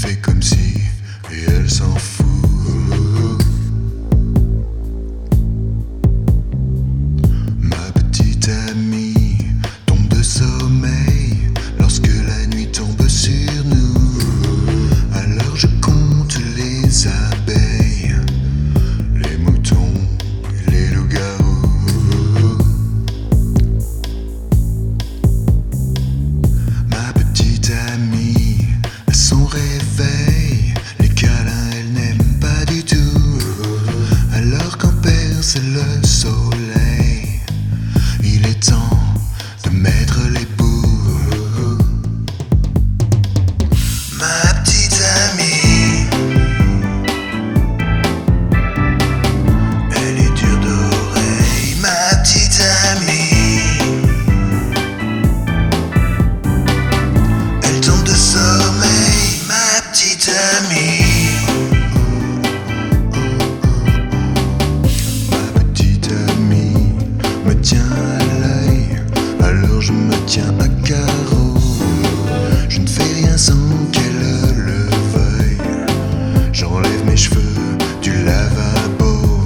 fait comme si, et elle s'en fout. Ma petite amie tombe de sommeil lorsque la nuit tombe sur nous. Alors je compte les abeilles, les moutons et les loups-garous. Ma petite amie, à son réveil, les câlins elle n'aime pas du tout. Alors quand perce le soleil, il est temps de mettre les bouts. Ma petite amie, elle est dure d'oreille. Ma petite amie, elle tombe de sommeil. Ma petite amie, ma petite amie me tient à l'œil, alors je me tiens à carreau. Je ne fais rien sans qu'elle le veuille. J'enlève mes cheveux du lavabo.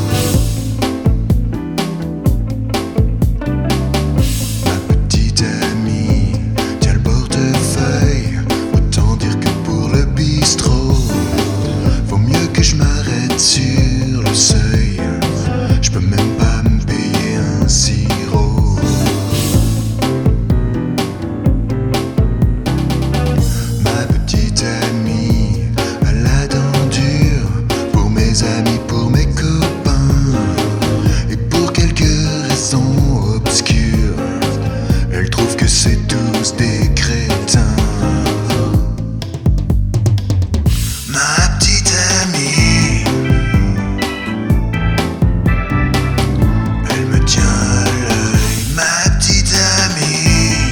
Ma petite amie tient le portefeuille, autant dire que pour le bistrot, vaut mieux que je m'arrête sur le seuil. Je peux même pas me payer un sirop. Ma petite amie a la dent dure pour mes amis, pour mes copains et pour quelques raisons obscures. Elle trouve que c'est tous des crétins. Ma petite amie, elle me tient à l'œil. Ma petite amie,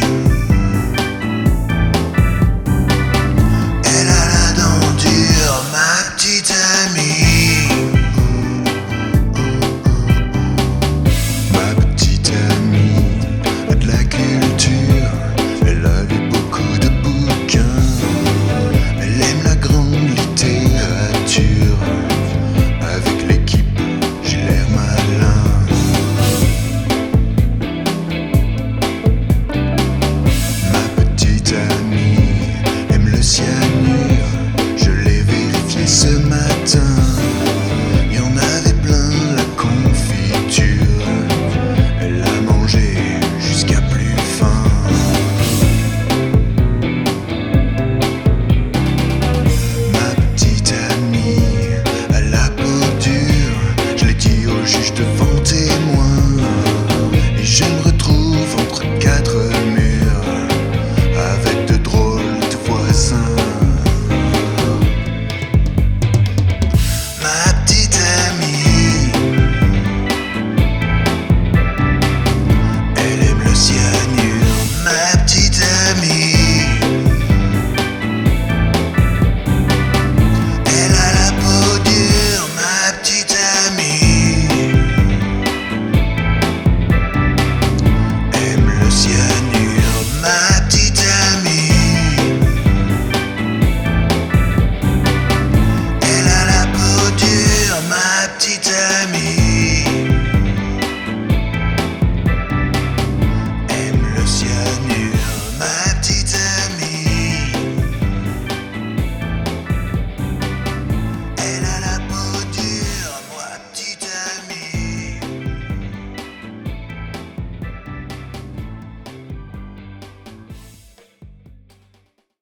elle a la dent dure. Ma petite amie, ma petite amie a de la culture, elle a lu beaucoup de bouquins, elle aime la grande littérature. Avec l'équipe, j'ai l'air malin. Ma petite amie aime le cyanure, je l'ai vérifié ce matin.